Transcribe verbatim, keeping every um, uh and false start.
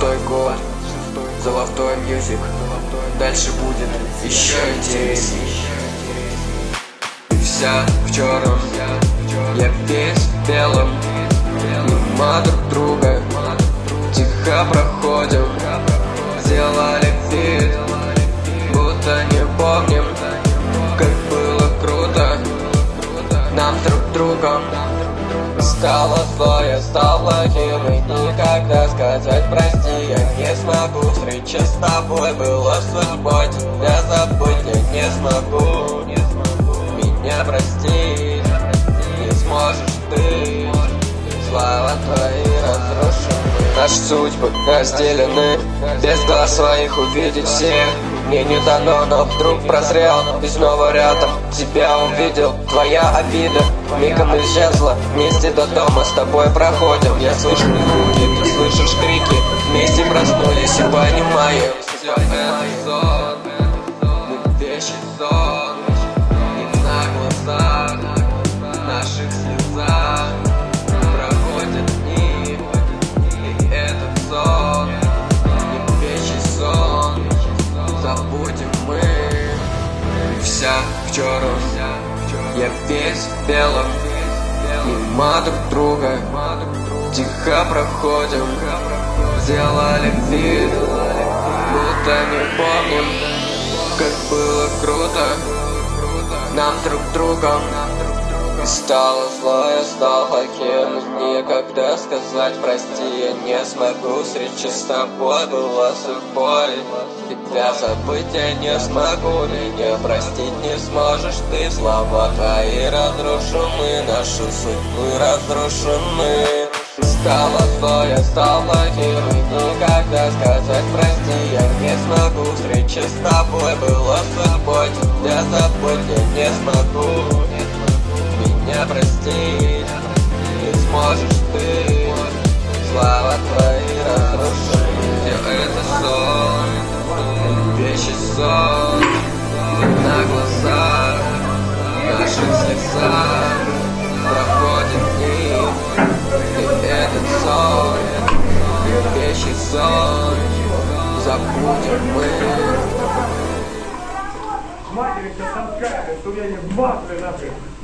шестой год, золотой мьюзик. Дальше будет еще интересней. Ты вся в черном, я весь в белом. Мимо друг друга тихо проходим. Сделали вид, будто не помним, как было круто нам друг другом. Стало злое, стал плохим, и никогда сказать прости я не смогу. Встреча с тобой была судьбой, тебя забыть я не смогу. Меня простить не сможешь ты, слова твои разрушены. Наши судьбы разделены, без глаз своих увидеть всех мне не дано, но вдруг прозрел и снова рядом тебя увидел. Твоя обида мигом исчезла, вместе до дома с тобой проходим. Я слышу звуки, ты слышишь крики, вместе проснулись и понимаем, все это сон, мы вещи сон. И на глазах наших слезах проходят дни, и этот сон не вещи сон. Забудем мы, вся в черном, я весь в белом. Мимо друг друга тихо проходим. Сделали вид, будто не помним, как было круто нам друг другом. И стало злое, стал плохим, никогда сказать прости я не смогу. Встреча с тобой была судьбой, тебя забыть я не смогу. Меня простить не сможешь ты, слова твои разрушены, наши судьбы разрушены. Стало злое, стал плохим, и никогда сказать прости я не смогу. Встреча с тобой была судьбой, тебя забыть я не смогу. Меня простить не сможешь ты, слова твои разрушены. Все это сон, вещи сон, на глазах наших слезах проходят дни, и этот сон, вещи сон, забудем мы. Матери, сейчас таскали, что я не в масле нахуй.